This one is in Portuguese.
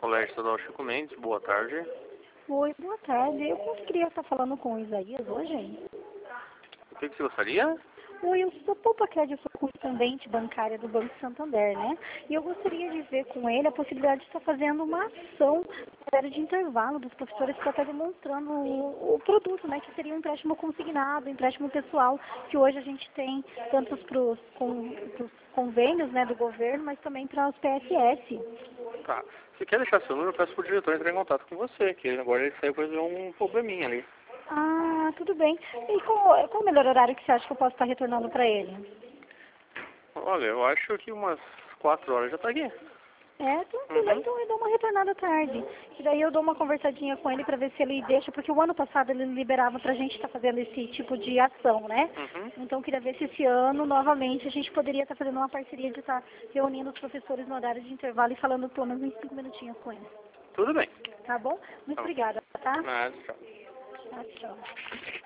Colégio Estadual Chico Mendes, boa tarde. Oi, boa tarde. Eu conseguiria estar falando com o Isaías hoje? O que você gostaria? Oi, eu sou Poupa-Crédito, eu sou correspondente bancária do Banco Santander, né? E eu gostaria de ver com ele a possibilidade de estar fazendo uma ação no horário de intervalo dos professores para estar demonstrando o produto, né? Que seria um empréstimo consignado, um empréstimo pessoal, que hoje a gente tem tanto para os convênios, né, do governo, mas também para os PSS. Tá. Se quer deixar seu número, eu peço pro diretor entrar em contato com você, que agora ele saiu para resolver um probleminha ali. Ah, tudo bem. E qual o melhor horário que você acha que eu posso estar retornando para ele? Olha, eu acho que umas 4 horas já tá aqui. É, tranquilo. Então eu dou uma retornada à tarde. E daí eu dou uma conversadinha com ele para ver se ele deixa, porque o ano passado ele liberava pra gente estar fazendo esse tipo de ação, né? Então eu queria ver se esse ano, novamente, a gente poderia estar fazendo uma parceria de estar reunindo os professores no horário de intervalo e falando pelo menos uns 5 minutinhos com eles. Tudo bem. Tá bom? Muito Tá bom. obrigada, tá? Nada, tchau. Tchau, tchau.